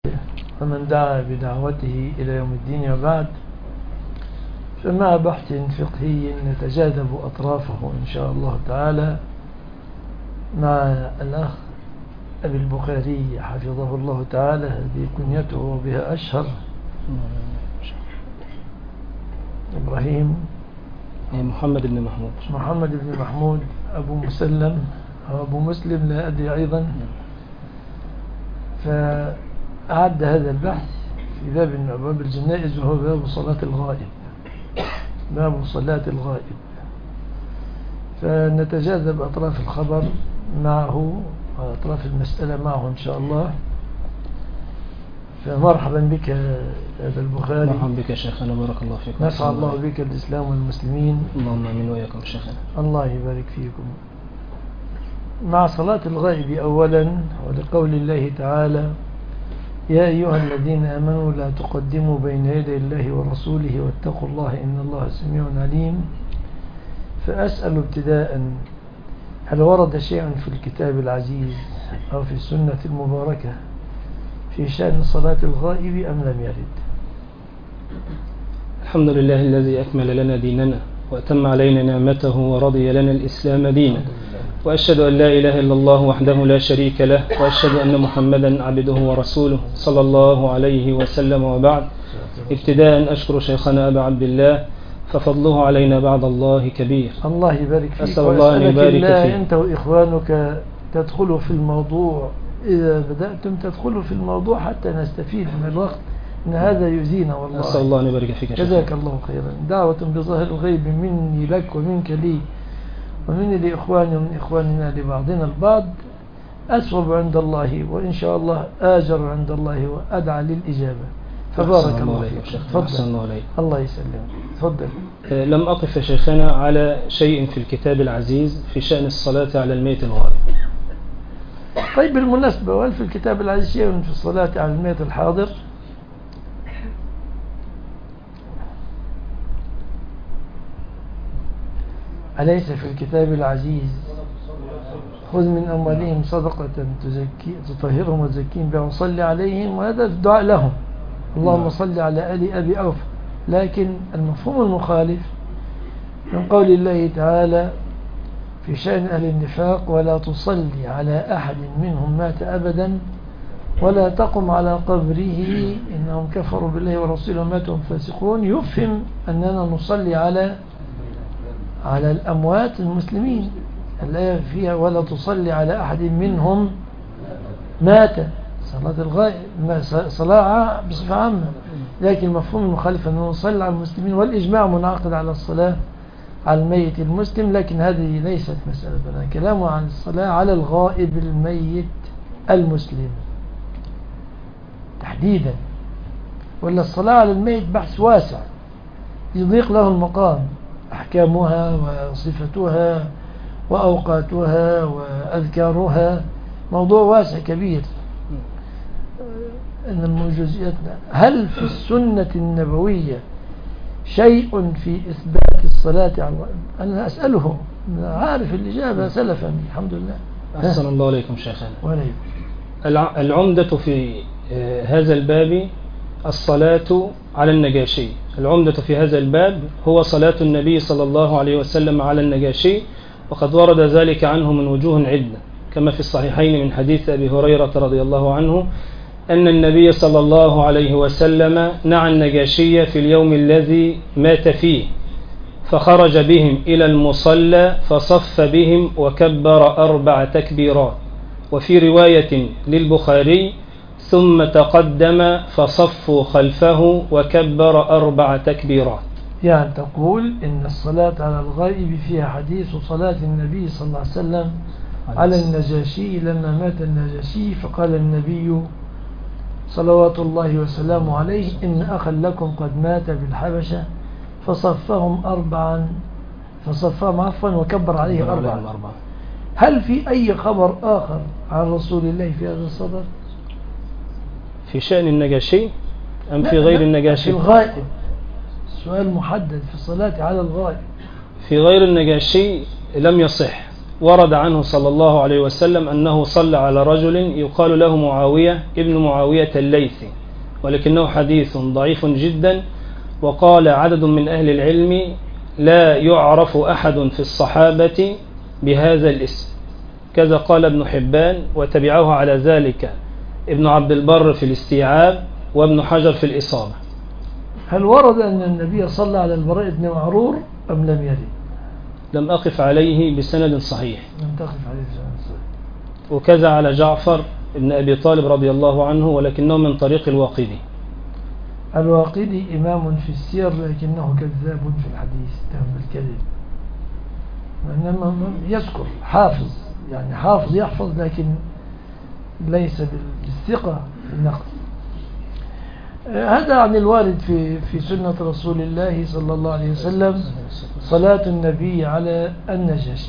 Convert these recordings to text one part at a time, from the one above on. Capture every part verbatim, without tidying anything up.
ومن دعا بدعوته إلى يوم الدين وبعد، فمع بحث فقهي نتجاذب أطرافه إن شاء الله تعالى مع الأخ أبي البخاري حفظه الله تعالى، هذه كنيته وبها أشهر، إبراهيم محمد بن محمود محمد بن محمود أبو مسلم أو أبو مسلم لا أدري أيضا. فأعد هذا البحث في باب من أبواب الجنائز، وهو باب صلاة الغائب باب صلاة الغائب فنتجاذب أطراف الخبر معه وأطراف المسألة معه إن شاء الله. فمرحبا بك أبا البخاري. مرحبا بك شيخنا، بارك الله فيك. نفع الله بك الإسلام والمسلمين. اللهم آمين وإياكم شيخنا. الله يبارك فيكم. مع صلاة الغائب أولا، ولقول الله تعالى: يا أيها الذين آمنوا لا تقدموا بين يدي الله ورسوله واتقوا الله إن الله سميع عليم. فأسأل ابتداء: هل ورد شيء في الكتاب العزيز أو في السنة المباركة في شأن صلاة الغائب أم لم يرد؟ الحمد لله الذي أكمل لنا ديننا وأتم علينا نعمته ورضي لنا الإسلام دينا، وأشهد أن لا إله إلا الله وحده لا شريك له، وأشهد أن محمدا عبده ورسوله صلى الله عليه وسلم. وبعد، ابتداء أشكر شيخنا أبا عبد الله، ففضله علينا بعد الله كبير. الله يبارك فيك. أسأل الله أن يبارك فيك. أنت وإخوانك تدخلوا في الموضوع، إذا بدأتم تدخلوا في الموضوع حتى نستفيد من الوقت، إن هذا يزينا والله. أسأل الله أن يبارك فيك. جزاك الله خيرا. دعوة بظاهر الغيب مني لك ومنك لي ومني لإخواني ومن إخواننا لبعضنا البعض أثوب عند الله، وإن شاء الله آجر عند الله وأدعى للإجابة. فبارك الله فيك. تفضل. الله يسلمك. تفضل. لم أقف شيخنا على شيء في الكتاب العزيز في شأن الصلاة على الميت الغائب. طيب، بالمناسبة، وهل في الكتاب العزيز شيء في الصلاة على الميت الحاضر؟ أليس في الكتاب العزيز: خذ من أموالهم صدقة تزكي تطهرهم وتزكيهم بها وصل عليهم، وهذا الدعاء لهم، اللهم صل على آل أبي أوفى. لكن المفهوم المخالف من قول الله تعالى في شأن أهل النفاق: ولا تصلي على أحد منهم مات أبدا ولا تقم على قبره إنهم كفروا بالله ورسوله وماتوا فاسقون، يفهم أننا نصلي على على الأموات المسلمين. الآية فيها: ولا تصلي على أحد منهم مات، صلاة الغائب، صلاة بصفة عامة. لكن المفهوم المخالف أنه نصلي على المسلمين، والإجماع منعقد على الصلاة على الميت المسلم. لكن هذه ليست مسألتنا، كلامه عن الصلاة على الغائب الميت المسلم تحديدا. ولا الصلاة على الميت بحث واسع يضيق له المقام، أحكامها وصفتها وأوقاتها وأذكارها موضوع واسع كبير. إنما جزئياتنا: هل في السنة النبوية شيء في إثبات الصلاة على الغائب؟ أنا أسأله، عارف الإجابة سلفا الحمد لله. أحسن الله عليكم شيخنا. وعليكم. العمدة في هذا الباب الصلاة على النجاشي. العمدة في هذا الباب هو صلاة النبي صلى الله عليه وسلم على النجاشي، وقد ورد ذلك عنه من وجوه عدة، كما في الصحيحين من حديث أبي هريرة رضي الله عنه أن النبي صلى الله عليه وسلم نعى النجاشي في اليوم الذي مات فيه، فخرج بهم إلى المصلى فصف بهم وكبر أربع تكبيرات. وفي رواية للبخاري: ثم تقدم فصفوا خلفه وكبر أربع تكبيرات. يعني تقول إن الصلاة على الغائب فيها حديث صلاة النبي صلى الله عليه وسلم على النجاشي لما مات النجاشي، فقال النبي صلوات الله وسلامه عليه: إن أخا لكم قد مات بالحبشة، فصفهم أربعا فصفهم عفوا وكبر عليه أربعا. هل في أي خبر آخر عن رسول الله في هذا الصدر في شأن النجاشي أم في غير النجاشي؟ في الغائب. سؤال محدد في الصلاة على الغائب. في غير النجاشي لم يصح، ورد عنه صلى الله عليه وسلم أنه صلى على رجل يقال له معاوية ابن معاوية الليثي، ولكنه حديث ضعيف جدا. وقال عدد من أهل العلم لا يعرف أحد في الصحابة بهذا الاسم، كذا قال ابن حبان، وتبعه على ذلك ابن عبد البر في الاستيعاب وابن حجر في الإصابة. هل ورد أن النبي صلى على البراء بن معرور أم لم يرد؟ لم أقف عليه بسند صحيح. لم تقف عليه بسند صحيح. وكذا على جعفر ابن أبي طالب رضي الله عنه، ولكنه من طريق الواقدي. الواقدي إمام في السير لكنه كذاب في الحديث، اتهم بالكذب، وإنما يذكر حافظ، يعني حافظ يحفظ لكن ليس بالثقة في النقل. هذا عن الوارد في في سنة رسول الله صلى الله عليه وسلم صلاة النبي على النجاشي.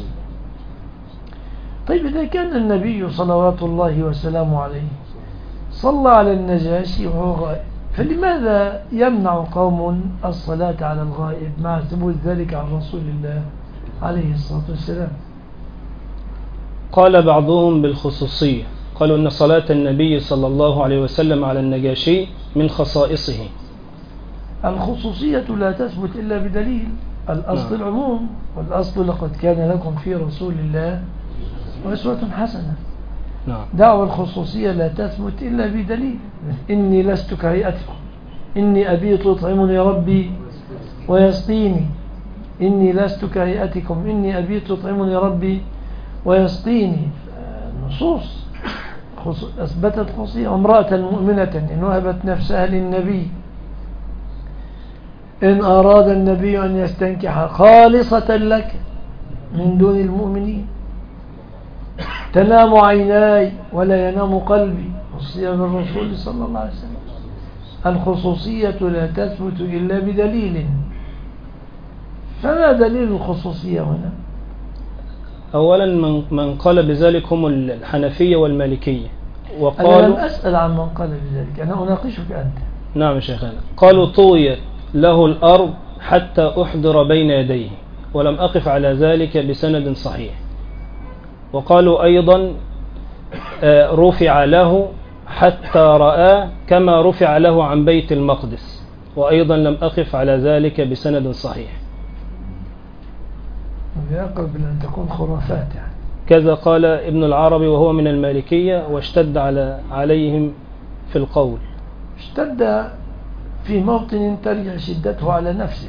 طيب إذا كان النبي صلوات الله وسلامه عليه صلى على النجاشي وهو غائب، فلماذا يمنع قوم الصلاة على الغائب مع ثبوت ذلك عن رسول الله عليه الصلاة والسلام؟ قال بعضهم بالخصوصية، قالوا أن صلاة النبي صلى الله عليه وسلم على النجاشي من خصائصه. الخصوصية لا تثبت إلا بدليل. الأصل العموم، والأصل لقد كان لكم في رسول الله أسوة حسنة. نعم. دعوة الخصوصية لا تثبت إلا بدليل. إني لست كهيئتكم، إني أبيت يطعمني ربي ويسقيني، إني لست كهيئتكم، إني أبيت يطعمني ربي ويسقيني. نصوص أثبتت خصوصية. وامرأة مؤمنة إن وهبت نفسها للنبي إن أراد النبي أن يستنكح خالصة لك من دون المؤمنين. تنام عيناي ولا ينام قلبي، وصية بالرسول صلى الله عليه وسلم. الخصوصية لا تثبت إلا بدليل. فما دليل الخصوصية هنا؟ أولا من, من قال بذلك هم الحنفية والمالكية، وقالوا أنا لم أسأل عن من قال بذلك، أنا أناقشك أنت. نعم شيخنا. قالوا طويت له الأرض حتى أحضر بين يديه، ولم أقف على ذلك بسند صحيح. وقالوا أيضا رفع له حتى رأى كما رفع له عن بيت المقدس، وأيضا لم أقف على ذلك بسند صحيح. أقرب أن تكون خرافات يعني. كذا قال ابن العربي وهو من المالكية، واشتد على عليهم في القول. اشتد في موطن ترجع شدته على نفسه،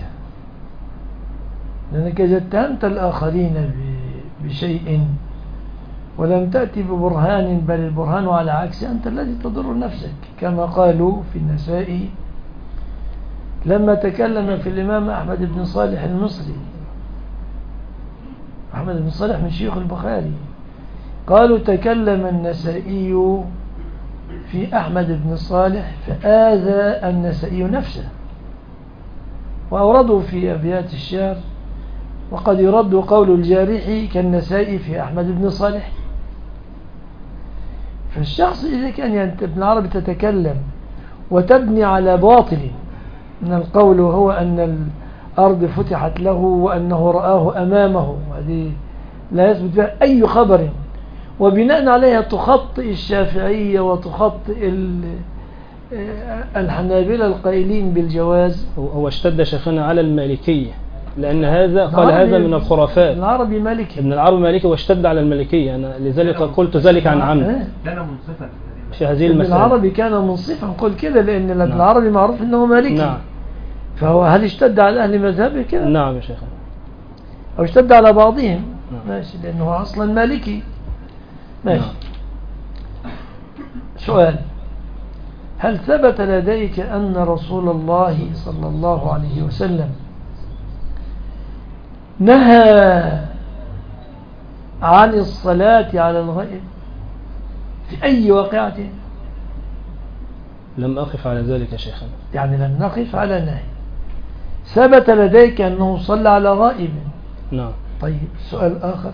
لأنك إذا اتهمت الآخرين بشيء ولم تأتي ببرهان، بل البرهان على عكس، أنت الذي تضر نفسك. كما قالوا في النسائي لما تكلم في الإمام أحمد بن صالح المصري، أحمد بن صالح من شيوخ البخاري، قالوا تكلم النسائي في أحمد بن صالح فآذى النسائي نفسه، وأوردوا في أبيات الشعر وقد يرد قول الجارح كالنسائي في أحمد بن صالح. فالشخص إذا كان ابن العربي تتكلم وتبني على باطل من القول، وهو أن الأرض فتحت له وأنه رآه أمامه، هذه لا يثبت بها أي خبر، وبناء عليها تخطئ الشافعية وتخطئ الحنابلة القائلين بالجواز. هو اشتد شيخنا على المالكية، لأن هذا قال هذا من الخرافات. ابن العربي مالكي، ابن العربي مالكي واشتد على المالكية، أنا لذلك قلت ذلك عن عمد. كان منصفا في هذه المسألة. ابن العربي كان منصفا، قل كده، لأن ابن نعم. العربي معروف أنه مالكي. نعم. فهو هل اشتد على أهل مذهبه كده؟ نعم يا شيخ. أو اشتد على بعضهم. نعم. ماشي، لأنه أصلا مالكي. ماشي. نعم. سؤال: هل ثبت لديك أن رسول الله صلى الله عليه وسلم نهى عن الصلاة على الغائب في أي واقعة؟ لم أقف على ذلك يا شيخنا. يعني لم نقف على نهي. ثبت لديك أنه صلى على غائب؟ نعم. طيب، سؤال آخر: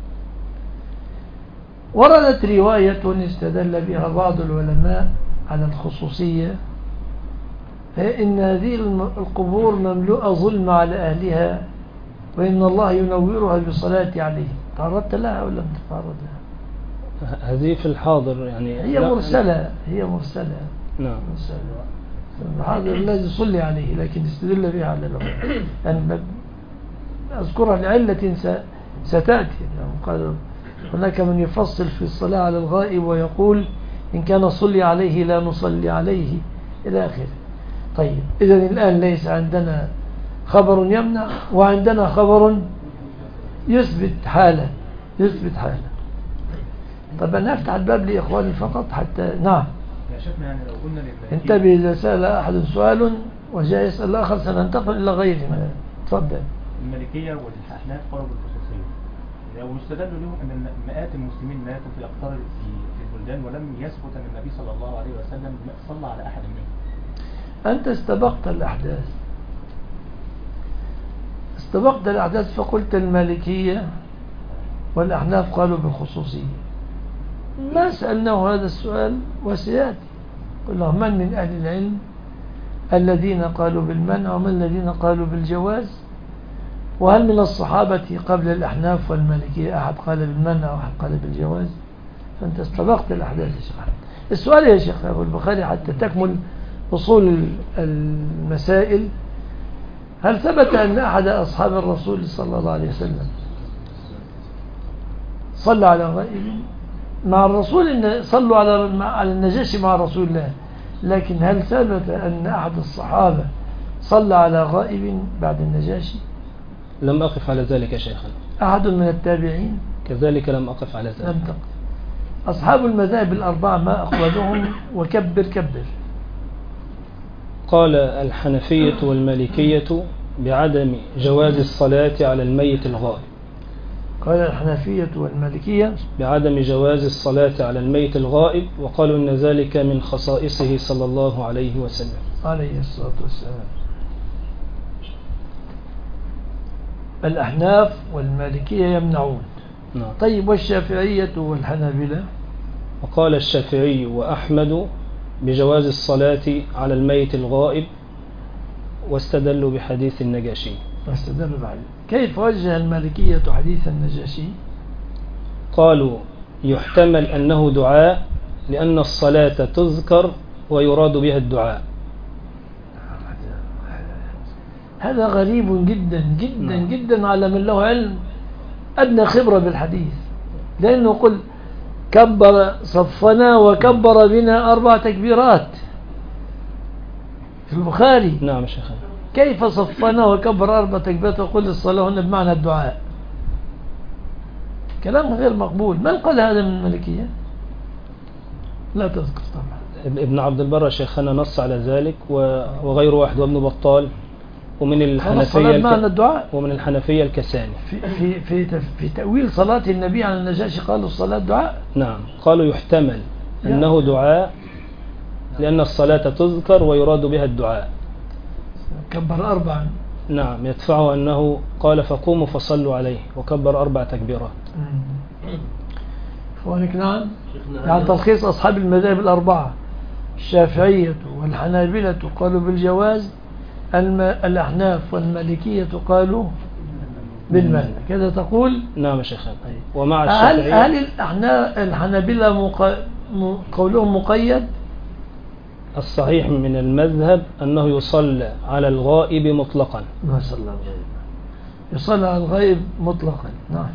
وردت رواية استدل بها بعض العلماء على الخصوصية، هي إن هذه القبور مملوءة ظلم على أهلها، وإن الله ينورها بالصلاة عليه. تعرضت لها ولا لم تتعرض لها؟ هذه في الحاضر يعني هي لا- مرسلة هي مرسلة نعم. مرسلة الحاضر الذي يصلي عليه لكن استدل بها على الغيب يعني أذكرها لعلة س- ستأتي يعني قال هناك من يفصل في الصلاة على الغائب ويقول إن كان صلي عليه لا نصلي عليه إلى آخره. طيب إذن الآن ليس عندنا خبر يمنع وعندنا خبر يثبت حالة يثبت حالة. طب أنا أفتح الباب لإخواني فقط حتى نعم يا شيخنا يعني لو قلنا للمالكية انتبه إذا سأل أحد سؤال وجاء يسأل الآخر سننتقل إلى غيره. تفضل. المالكية والأحناف قالوا بالخصوصية لو استدلوا لهم أن مئات المسلمين ماتوا في أقطار في في البلدان ولم يثبت أن النبي صلى الله عليه وسلم صلى على أحد منهم. أنت استبقت الأحداث استبقت الأحداث فقلت المالكية والأحناف قالوا بالخصوصية. ما سألناه هذا السؤال وسيأتي قل له من من أهل العلم الذين قالوا بالمنع ومن الذين قالوا بالجواز وهل من الصحابة قبل الأحناف والمالكية أحد قال بالمنع وأحد قال بالجواز. فأنت استبقت الأحداث يا شيخ. السؤال يا شيخ أبو البخاري حتى تكمل أصول المسائل هل ثبت أن أحد أصحاب الرسول صلى الله عليه وسلم صلى على غائب مع الرسول إن صلوا على على النجاشي مع رسول الله لكن هل ثبت أن أحد الصحابة صلى على غائب بعد النجاشي؟ لم أقف على ذلك يا شيخنا. أحد من التابعين؟ كذلك لم أقف على ذلك. لم تقف. أصحاب المذاهب الأربعة ما أقوالهم وكبر كبر؟ قال الحنفية والمالكية بعدم جواز الصلاة على الميت الغائب. قال الحنفية والمالكية بعدم جواز الصلاة على الميت الغائب وقالوا أن ذلك من خصائصه صلى الله عليه وسلم عليه الصلاة والسلام. الأحناف والمالكية يمنعون. نعم. طيب والشافعية والحنابلة؟ وقال الشافعي وأحمد بجواز الصلاة على الميت الغائب واستدلوا بحديث النجاشي. واستدلوا بعد. كيف وجه المالكية حديث النجاشي؟ قالوا يحتمل أنه دعاء لأن الصلاة تذكر ويراد بها الدعاء. هذا غريب جدا جدا نعم. جدا على من له علم أدنى خبرة بالحديث لأنه قل كبر صفنا وكبر بنا أربع تكبيرات في البخاري. نعم شيخنا. كيف صفنا وكبر أربع تكبيرات وقل الصلاة هنا بمعنى الدعاء؟ كلام غير مقبول. من قال هذا من المالكية؟ لا تذكر طبعا. ابن عبد البر شيخنا نص على ذلك وغير واحد وابن بطال ومن الحنفية بمعنى الدعاء ومن الحنفية الكساني في في في في تأويل صلاة النبي على النجاشي قالوا الصلاة دعاء. نعم. قالوا يحتمل أنه دعاء لأن الصلاة تذكر ويراد بها الدعاء. كبر أربعا. نعم. يدفعه أنه قال فقوموا فصلوا عليه وكبر أربع تكبيرات. إخوانك نعم. يعني تلخيص أصحاب المذاهب الأربعة الشافعية والحنابلة قالوا بالجواز الأحناف والمالكية قالوا بالمنع كذا تقول. نعم شيخنا. ومع هل, الشافعية هل الأحناف الحنابلة مق... م... قولهم مقيد؟ الصحيح من المذهب أنه يصلى على الغائب مطلقا. ما صلى الغائب يصلى على الغائب مطلقا. نعم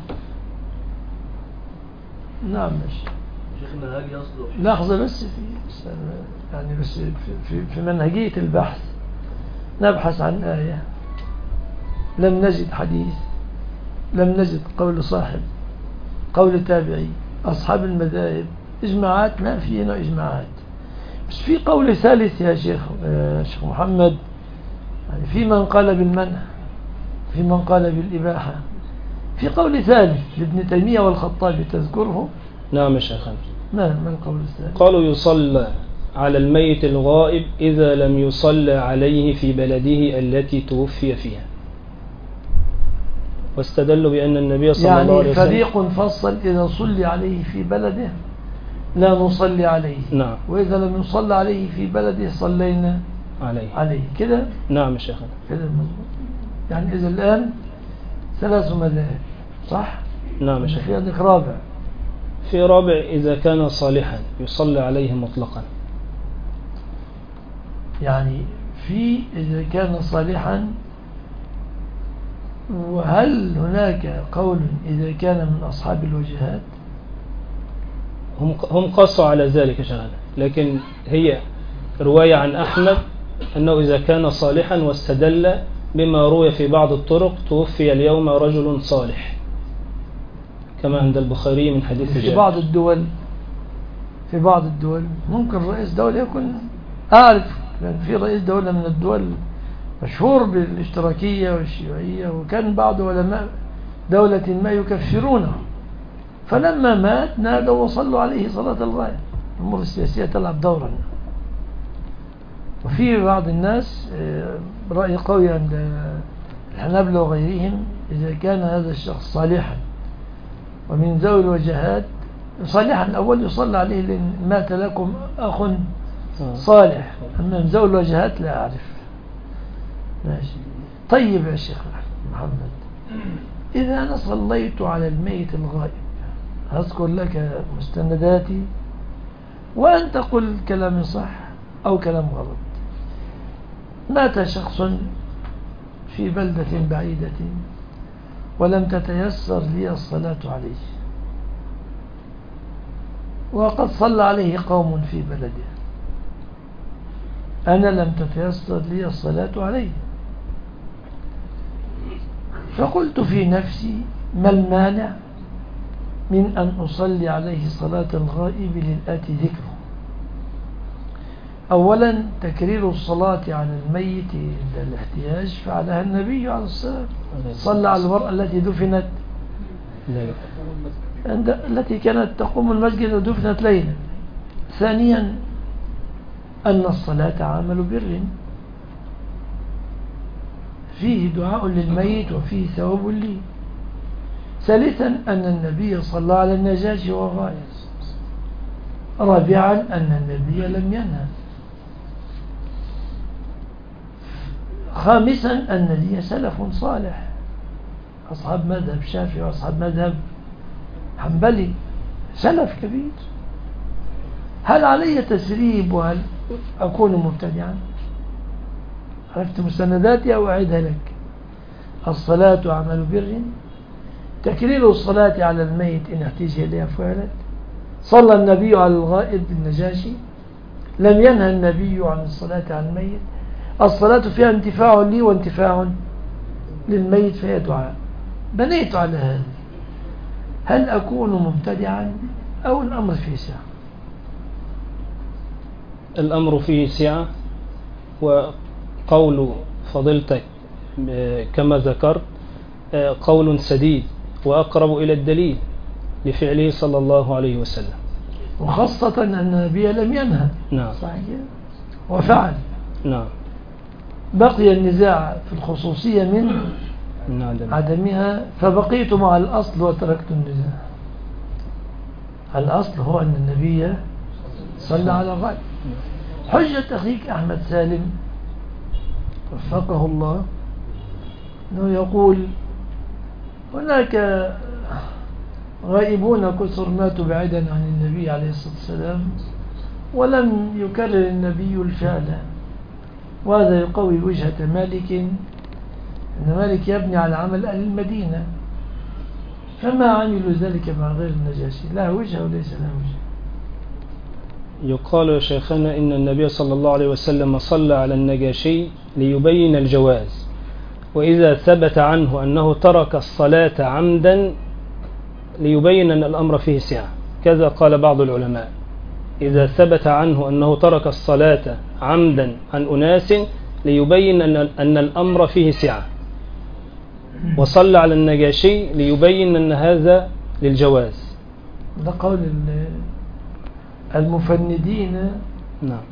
نعم ماشي. شيخنا هل يصلح لحظة بس في يعني بس في, في, في منهجية البحث نبحث عن آية لم نجد حديث لم نجد قول صاحب قول تابعي أصحاب المذاهب إجماعات ما فينا إجماعات بس في قول ثالث يا شيخ يا شيخ محمد يعني في من قال بالمنع في من قال بالإباحة في قول ثالث لابن تيمية والخطابي تذكره. نعم يا شيخنا. ما ما القول الثالث؟ قالوا يصلى على الميت الغائب إذا لم يصلى عليه في بلده التي توفي فيها واستدلوا بأن النبي صلى يعني الله عليه وسلم يعني فريق فصل إذا صلي عليه في بلده لا نصلي عليه. نعم. وإذا لم يصلى عليه في بلده صلينا عليه عليه كده. نعم يا شيخنا. كده مظبوط. يعني إذا الآن ثلاث مذاهب صح نعم يا شيخ. في عندك رابع. في رابع إذا كان صالحا يصلى عليه مطلقا. يعني في إذا كان صالحا، وهل هناك قول إذا كان من أصحاب الوجهات؟ هم هم قصوا على ذلك يا شيخنا، لكن هي رواية عن أحمد أنه إذا كان صالحا، واستدل بما روي في بعض الطرق توفي اليوم رجل صالح كما عند البخاري من حديث في جابر. بعض الدول في بعض الدول ممكن رئيس دولة يكون، أعرف كان في رئيس دولة من الدول مشهور بالاشتراكية والشيوعية، وكان بعض علماء دولة ما يكفرونه، فلما مات نادوا وصلوا عليه صلاة الغائب. الأمور السياسية تلعب دورا. وفي بعض الناس رأي قوي عند الحنابلة وغيرهم، إذا كان هذا الشخص صالحا ومن ذوي الوجهات، صالحا الأول يصلى عليه لأن مات لكم أخ صالح، أما من ذوي الوجهات لا أعرف. ماشي. طيب يا شيخ محمد، إذا أنا صليت على الميت الغائب، أذكر لك مستنداتي وأنت قل كلام صح أو كلام غلط. مات شخص في بلدة بعيدة ولم تتيسر لي الصلاة عليه، وقد صلى عليه قوم في بلده، أنا لم تتيسر لي الصلاة عليه، فقلت في نفسي ما المانع من أن أصلي عليه صلاة الغائب للآتي ذكره. أولا تكرير الصلاة على الميت عند الاحتياج فعلها النبي عليه الصلاة والسلام، صلى على المرأة التي دفنت عند التي كانت تقوم المسجد ودفنت ليلا. ثانيا أن الصلاة عمل بر، فيه دعاء للميت وفيه ثواب لي. ثالثا أن النبي صلى على النجاشي وغاية. رابعا أن النبي لم ينهى. خامسا أن لي سلف صالح، أصحاب مذهب شافعي وأصحاب مذهب حنبلي، سلف كبير. هل علي تسريب وهل أكون مبتدعا؟ عرفت مستنداتي أو أعيدها لك؟ الصلاة عمل بر، تكرير الصلاة على الميت إن احتاج إليها فعلت، صلى النبي على الغائب بالنجاشي، لم ينهى النبي عن الصلاة على الميت، الصلاة فيها انتفاع لي وانتفاع للميت فيها دعاء. بنيت على هذا، هل أكون مبتدعا أو الأمر فيه سعة؟ الأمر فيه سعة، وقول فضيلتك كما ذكرت قول سديد وأقرب إلى الدليل لفعله صلى الله عليه وسلم، وخاصة أن النبي لم ينهى. نعم صحيح، وفعل. نعم. بقي النزاع في الخصوصية من عدم. عدمها، فبقيت مع الأصل وتركت النزاع. الأصل هو أن النبي صلى على غير. حجة أخيك أحمد سالم وفقه الله أنه يقول هناك غائبون كثر ماتوا بعيدا عن النبي عليه الصلاة والسلام ولم يكرر النبي الفعل، وهذا يقوي وجهة مالك أن مالك يبني على عمل أهل المدينة، فما عملوا ذلك مع غير النجاشي، لا وجه وليس لا وجه. يقال يا شيخنا إن النبي صلى الله عليه وسلم صلى على النجاشي ليبين الجواز، وإذا ثبت عنه أنه ترك الصلاة عمدا ليبين أن الأمر فيه سعة، كذا قال بعض العلماء. إذا ثبت عنه أنه ترك الصلاة عمدا عن أناس ليبين أن, أن الأمر فيه سعة، وصلى على النجاشي ليبين أن هذا للجواز. ده قول المفندين نعم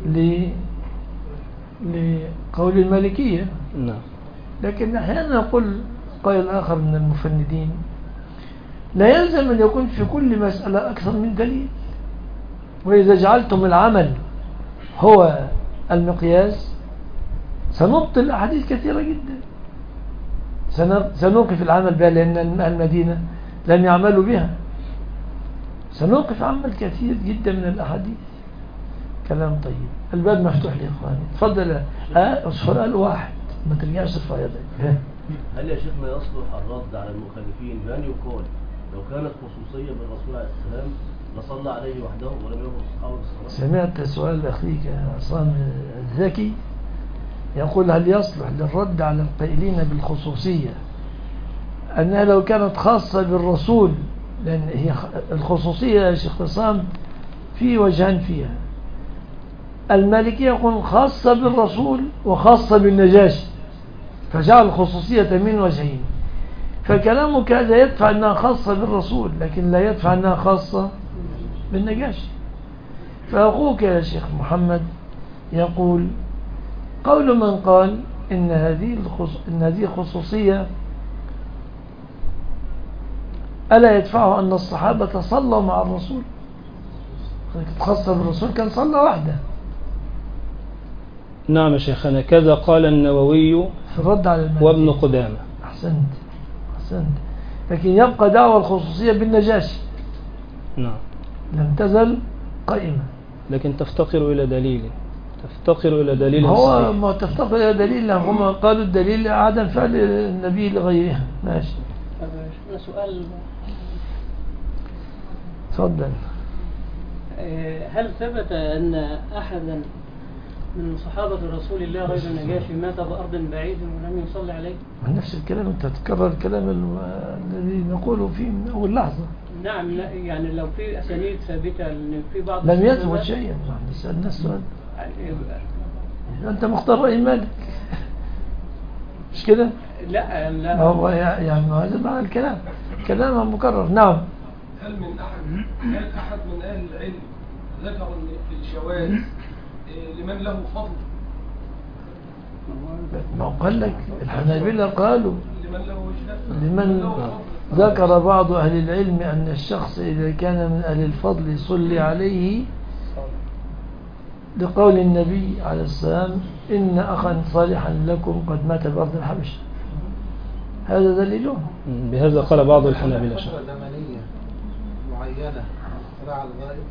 لقول المالكية. نعم. لكن أحيانا نقول قائل آخر من المفندين لا يلزم أن يكون في كل مسألة أكثر من دليل، وإذا جعلتم العمل هو المقياس سنبطل أحاديث كثيرة جدا، سنوقف العمل بها، لأن المدينة لم يعملوا بها. سنوقف عمل كثير جدا من الأحاديث. كلام طيب. الباب مفتوح لي يا إخواني. تفضل. آه سؤال واحد ما ترجعش ترفع يدك. هل يا شيخنا يصلح الرد على المخالفين بأن يقال لو كانت خصوصية بالرسول عليه السلام لصلى عليه وحده ولم يأمر الصحابة بالصلاة؟ سمعت سؤال أخيك يا عصام الذكي يقول هل يصلح للرد على القائلين بالخصوصية أنها لو كانت خاصة بالرسول، لأن هي الخصوصية يا شيخ عصام في وجهان فيها. المالكية يقول خاصة بالرسول وخاصة بالنجاشي، فجعل الخصوصية من وجهين. فكلامك هذا يدفع أنها خاصة بالرسول لكن لا يدفع أنها خاصة بالنجاشي. فأخوك يا شيخ محمد يقول قول من قال إن هذه إن هذه خصوصية ألا يدفعه أن الصحابة صلوا مع الرسول، خاصة بالرسول كان صلى وحده. نعم شيخنا، كذا قال النووي في الرد على المالكية وابن قدامة. أحسنت أحسنت. لكن يبقى دعوة الخصوصية بالنجاشي نعم لم تزل قائمة، لكن تفتقر إلى دليل تفتقر إلى دليل هو صحيح. ما تفتقر إلى دليل، هم قالوا الدليل عدم فعل النبي لغيرها. ماشي. سؤال، تفضل. هل ثبت أن أحدا من صحابة رسول الله غير النجاشي مات بأرض بعيد ولم يصلي عليه؟ من نفس الكلام أنت تتكرر الكلام الذي نقوله فيه من أول لحظة. نعم، يعني لو في أسانيد ثابتة أن في بعض لم يثبت شيئا. نسأل السؤال. أنت مختار رأي مالك مش كده؟ لا لا هو يعني هذا معنى الكلام، كلام مكرر. نعم. هل من أحد هل أحد من أهل العلم ذكر في الجواز لمن له فضل؟ ما قال لك الحنابلة قالوا لمن له وجهة لمن ذكر بعض أهل العلم أن الشخص إذا كان من أهل الفضل يصلي عليه لقول النبي عليه السلام إن أخا صالحا لكم قد مات بأرض الحبشة. هذا دليله. بهذا قال بعض الحنابلة. فترة زمنية معينة على الغائب.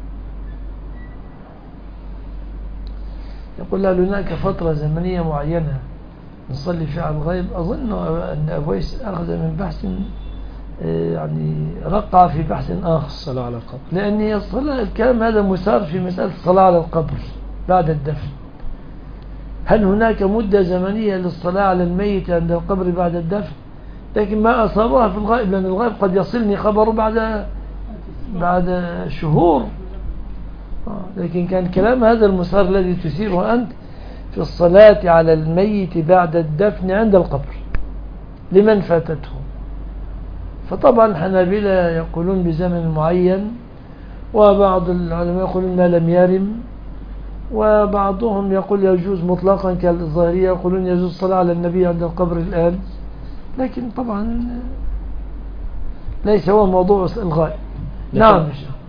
يقول لا هناك فترة زمنية معينة نصلي فيها على الغيب. أظن أن أبويس أخذ من بحث يعني رقع في بحث آخر الصلاة على القبر، لأن الصلاة الكلام هذا مسار في مسألة الصلاة على القبر بعد الدفن. هل هناك مدة زمنية للصلاة على الميت عند القبر بعد الدفن؟ لكن ما أصابها في الغائب، لأن الغائب قد يصلني خبره بعد بعد شهور. لكن كان كلام هذا المسار الذي تسيره أنت في الصلاة على الميت بعد الدفن عند القبر لمن فاتته. فطبعا حنابلة يقولون بزمن معين، وبعض العلماء يقولون ما لم يرم، وبعضهم يقول يجوز مطلقا كالظاهرية يقولون يجوز الصلاة على النبي عند القبر الآن. لكن طبعا ليس هو موضوع الغاية. نعم.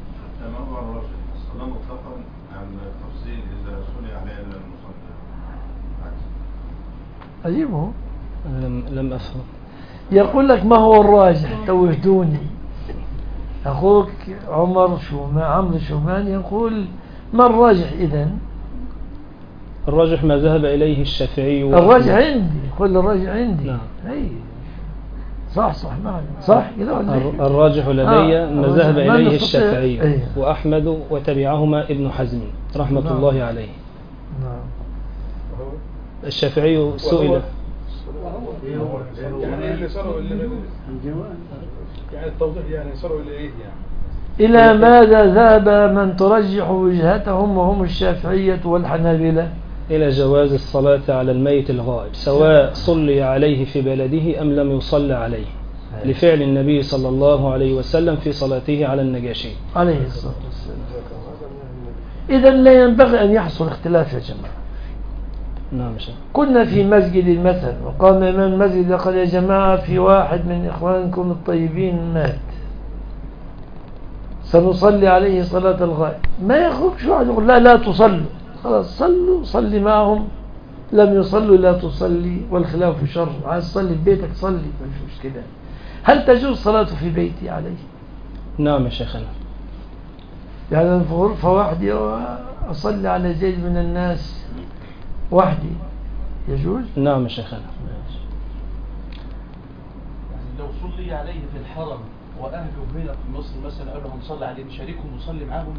أجيبه. لم, لم أفهم. يقول لك ما هو الراجح؟ توهدوني. أخوك عمر شومان عمرو شومان يقول ما الراجح إذن؟ الراجح ما ذهب إليه الشافعي. الراجح عندي. يقول الراجح عندي. نعم. أي صح صح معنا صح كده ولا إيه؟ الراجح لدي آه. ما ذهب إليه الشافعي أيه. وأحمد وتبعهما ابن حزم رحمة نعم. الله عليه. نعم. الشافعي سئل يعني اللي صاروا اللي يعني التوضيح يعني صاروا إلى إيه يعني؟ إلى ماذا ذهب من ترجح وجهتهم وهم الشافعية والحنابلة؟ إلى جواز الصلاة على الميت الغائب سواء صلي عليه في بلده أم لم يصلى عليه، لفعل النبي صلى الله عليه وسلم في صلاته على النجاشي عليه الصلاة والسلام. إذا لا ينبغي أن يحصل اختلاف يا جماعة. نعم شيخ. كنا في مسجد مثلا وقام إمام المسجد قال يا جماعة في واحد من إخوانكم الطيبين مات سنصلي عليه صلاة الغائب. ما يخرجش واحد يقول لا لا تصلوا، خلاص صلوا صلي معهم، لم يصلوا لا تصلي والخلاف شر. عايز تصلي في بيتك صلي مش مشكلة. هل تجوز الصلاة في بيتي عليه؟ نعم يا شيخنا. يعني في غرفة وحدي أصلي على زيد من الناس وحدي يجوز؟ نعم يا شيخنا. يعني لو صلي عليه في الحرم وأهله هنا في مصر مثلا قالوا هنصلي عليه نشاركهم ونصلي معاهم.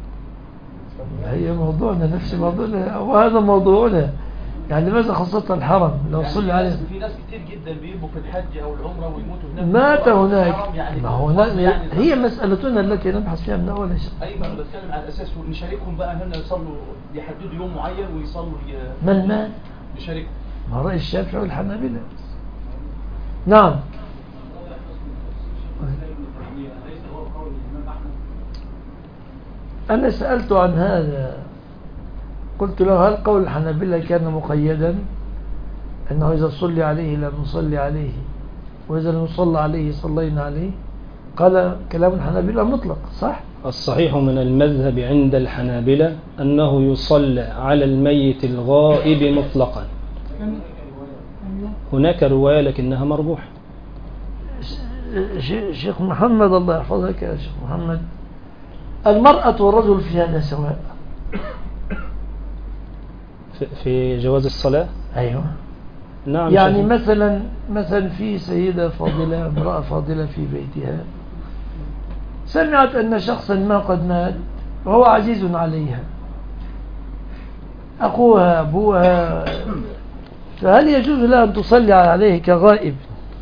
هي موضوعنا نفس موضوعنا وهذا موضوعنا. يعني لماذا خاصة الحرم لو يعني صلي عليه؟ في ناس كتير جدا بيبقوا في الحج أو العمرة ويموتوا هناك. مات هناك. يعني ما هو يعني هي مسألتنا التي نبحث فيها من أول شيء. أي ما بتكلم على الأساس نشاركهم بقى هنا يصلوا يحددوا يوم معين ويصلوا من مات؟ نشاركهم. ما رأي الشافعي والحنابلة. نعم. أنا سألت عن هذا قلت له هل قول الحنابلة كان مقيدا أنه إذا صلي عليه لم نصلي عليه وإذا لم نصلي عليه صلينا عليه؟ قال كلام الحنابلة مطلق صح؟ الصحيح من المذهب عند الحنابلة أنه يصلى على الميت الغائب مطلقا. هناك رواية لكنها مربوحة. شيخ محمد الله يحفظك يا شيخ محمد، المرأة والرجل في هذا سواء في جواز الصلاة؟ أيوة. نعم. يعني مثلا مثلا في سيدة فاضلة امرأة فاضلة في بيتها سمعت أن شخصا ما قد مات وهو عزيز عليها أخوها أبوها، فهل يجوز لها أن تصلي عليه كغائب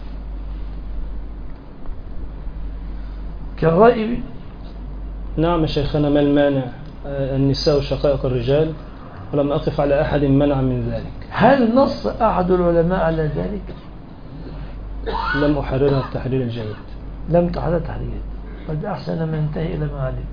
كغائب؟ نعم يا شيخنا. ما المانع؟ النساء شقائق الرجال ولم أقف على أحد منع من ذلك. هل نص أحد العلماء على ذلك؟ لم أحررها التحرير الجيد. لم تحرر تحرير. قد أحسن من انتهي إلى ما علم.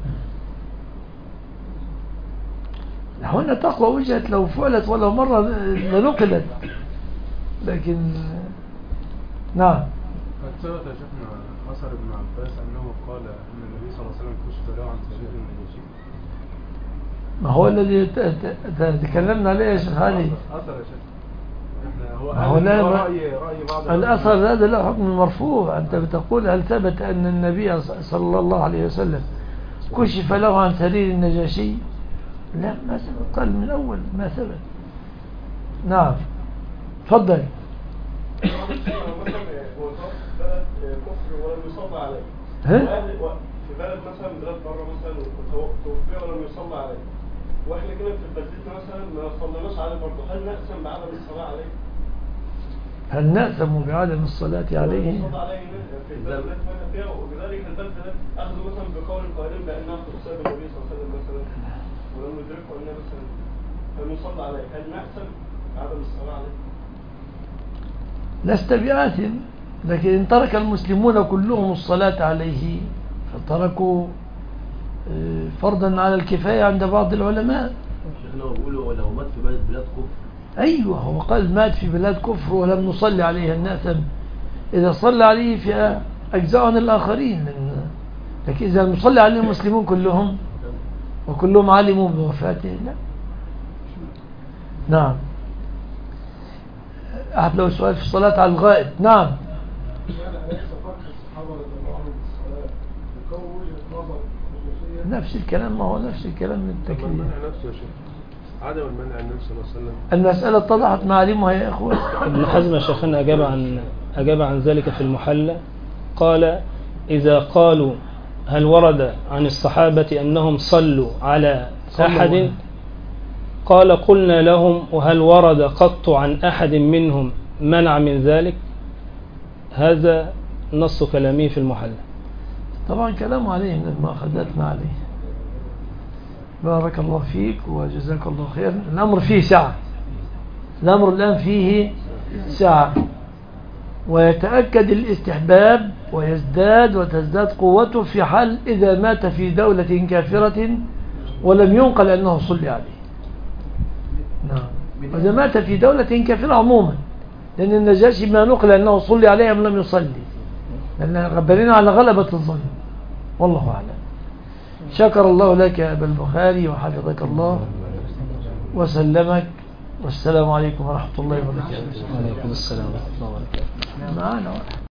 هنا تقوى وجهت لو فعلت ولو مرة لنقلت، لكن نعم. قد ثبت يا شيخنا أثر ابن عباس أنه قال أن النبي صلى الله عليه وسلم كشف له عن سرير النجاشي. ما هو الذي تكلمنا عليه يا شيخ علي. أثر يا شيخ. هو هو لا رأي رأي بعض الأثر هذا له حكم مرفوع. أنت بتقول هل ثبت أن النبي صلى الله عليه وسلم كشف له عن سرير النجاشي؟ لا ما ثبت، قال من أول ما ثبت. نعم تفضل. ها؟ في بلد مثلا بلاد بره مثلا توفي ولم يصلى عليه، واحنا كنا في بلدتنا مثلا ما صليناش عليه برضه، هل نقسم بعدم الصلاه عليه؟ هل نأثم بعدم الصلاة عليه؟ وكذلك البلد أخذوا مثلا بقول القائلين بأنها خصوصية بالنبي صلى الله عليه وسلم مثلا ولم يدركوا أنها مثلا لم يصلى عليه، هل نأثم بعدم الصلاة عليه؟ لست بآثم، لكن إن ترك المسلمون كلهم الصلاة عليه فتركوا فرضا على الكفاية عند بعض العلماء. شيخنا بيقولوا لو مات في بلد بلاد كفر. أيوة هو قال مات في بلاد كفر ولم نصلي عليه الناثم. إذا صلى عليه في أجزاء عن الآخرين، لكن إذا نصلي عليه المسلمون كلهم وكلهم علموا بوفاته لا. نعم. أحد له سؤال في الصلاة على الغائب. نعم. نفس الكلام، ما هو نفس الكلام من التكليف. المنع نفسه يا شيخ، عدم المنع النبي صلى الله عليه وسلم. المسألة اتضحت معالمها يا إخوة. ابن حزم يا شيخنا أجاب عن أجاب عن ذلك في المحلى، قال إذا قالوا هل ورد عن الصحابة أنهم صلوا على أحد، قال قلنا لهم وهل ورد قط عن أحد منهم منع من ذلك؟ هذا نص كلامه في المحلى. طبعا كلام عليه من المؤاخذات ما عليه. بارك الله فيك وجزاك الله خير. الأمر فيه سعة، الأمر الآن فيه سعة، ويتأكد الاستحباب ويزداد وتزداد قوته في حال إذا مات في دولة كافرة ولم ينقل أنه صلي عليه. نعم. وإذا مات في دولة كافرة عموما، لأن النجاشي ما نقل أنه صلي عليه أم لم يصلي، لأن غبرنا على غلبة الظن. والله أعلم. شكر الله لك يا أبا البخاري وحفظك الله وسلمك، والسلام عليكم ورحمة الله وبركاته. وعليكم السلام ورحمة الله وبركاته. معنا واحد